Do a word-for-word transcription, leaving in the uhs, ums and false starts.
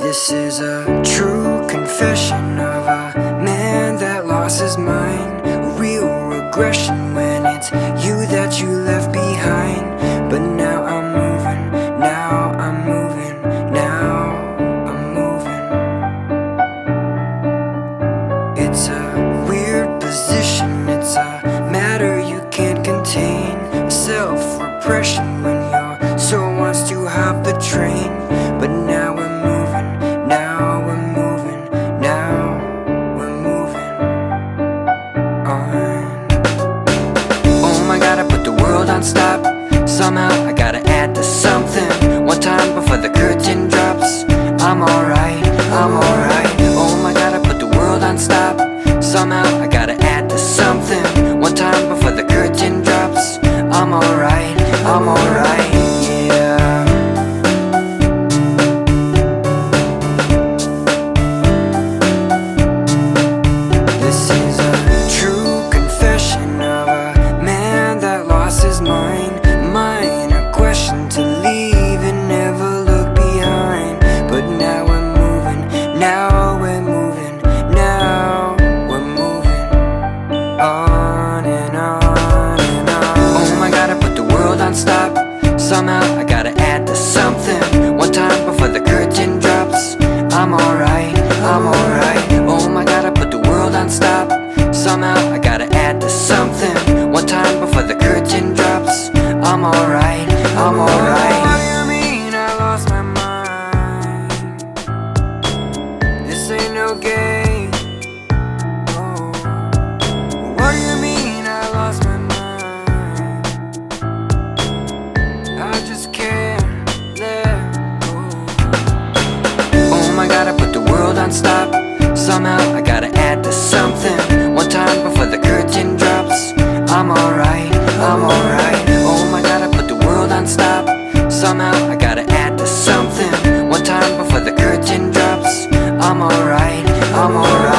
This is a true confession of a man that lost his mind. A real regression when it's you that you left behind. But now I'm moving, now I'm moving, now I'm moving. It's a weird position, it's a matter you can't contain. Self-repression when your soul wants to hop the train. But now we're moving, now we're moving, now we're moving on. Oh my God, I put the world on stop. Somehow I gotta add to something. One time before the curtain drops. I'm alright, I'm alright. Oh my God, I put the world on stop. Somehow I gotta add to something. One time before the curtain drops. I'm alright, I'm alright, yeah. This is a true confession of a man that lost his mind. Minor question to leave and never look behind. But now we're moving, now we're moving, now we're moving on and on and on. Oh my God, I put the world on stop. Somehow I gotta add to something. One time before the curtain drops. I'm alright, I'm alright. Oh my God, I put the world on stop. Somehow I gotta add to something. One time before the curtain drops. I'm alright, I'm alright. What do you mean I lost my mind? This ain't no game. No. What do you mean I lost my mind? I just can't let go. Oh my God, I put the world on stop. Somehow I gotta add to something. One time before the curtain drops. I'm alright, I'm alright. Oh my God, I put the world on stop. Somehow I gotta add to something. One time before the curtain drops. I'm alright, I'm alright.